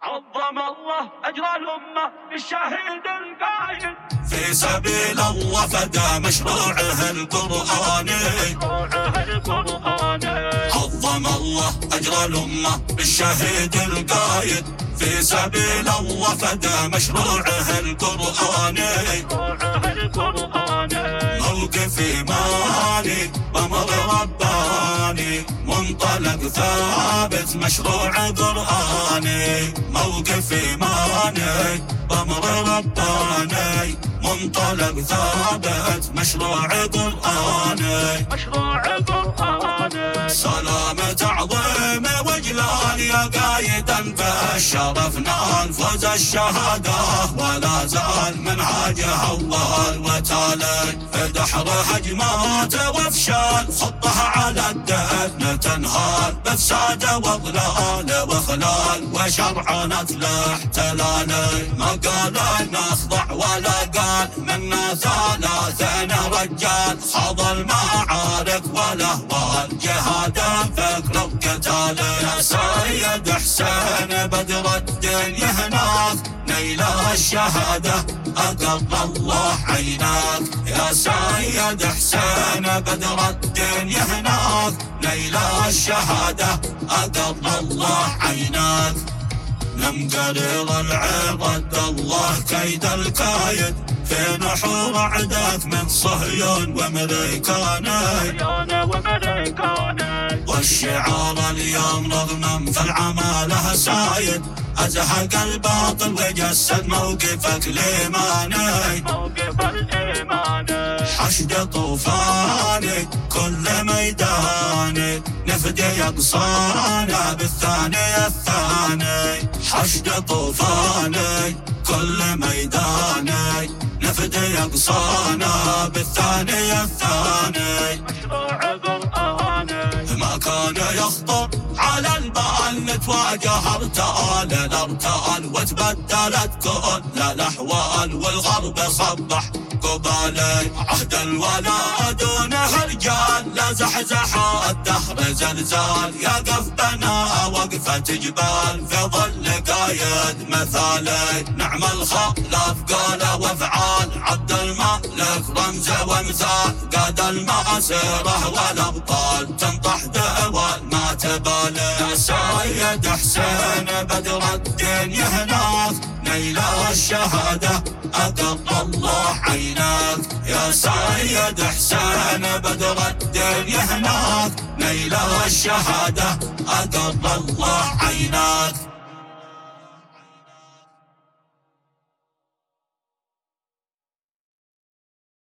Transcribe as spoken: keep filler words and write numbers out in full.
عظم الله أجر الأمة بالشهيد القايد، في سبيل الله فدى مشروعه القرآني. عظم الله أجر الأمة بالشهيد القايد، في سبيل الله فدى مشروعه القرآني. موقف إيماني بأمر رباني، منطلق ثابت مشروع قرآني. موقف إيماني بأمر رباني، منطلق ثابت مشروع قرآني. مشروع قرآني. سلامة عظيم وجلال يا قايدا بالشرف نال فوز الشهادة، ولا زال منهاجه أول وتالي. دحر هجمات وافشال خطها على الدهن تنهال، بفساد واضلال وخلال وشرعنة الاحتلال. ما قال نخضع ولا قال منا ثلاثين رجال، خاض المعارك والاهوال جهادا فكر وقتال. يا سيد حسين بدر الدين يهناك، نيل الشهادة أقر الله عيناك. يا سيد حسين بدر الدين يهناك، نيل الشهادة أقر الله عيناك. لم قرر العين رد الله كيد الكايد، في نحور عداك من صهيون وامريكاني. والشعار اليوم رغم فالعماله سايد، أزهق الباطل وجسد موقفك الإيماني. موقف الإيماني. حشد طوفاني كل ميداني، نفدي يقصانا بالثاني الثاني. حشد طوفاني كل ميداني، نفدي يقصانا بالثاني الثاني. مشروع قرآني. ما كان يخطر على البال نتواجه ارتال الارتال، وتبدلت كل الاحوال والغرب صبح قبالي. عهد الولاء دونه رجال، لا زحزح الدهر زلزال. يقف بنا وقفة جبال في ظل قايد مثالي. نعم الخلاف قال وافعال، عبد الملك رمز ومثال. قاد المأسرة والابطال، تنطح دول ما تبالي. يا سيد حسين بدر الدين يهناك، نيل الشهادة أقر الله عيناك. يا سيد حسين بدر الدين يهناك، نيل الشهادة أقر الله عيناك.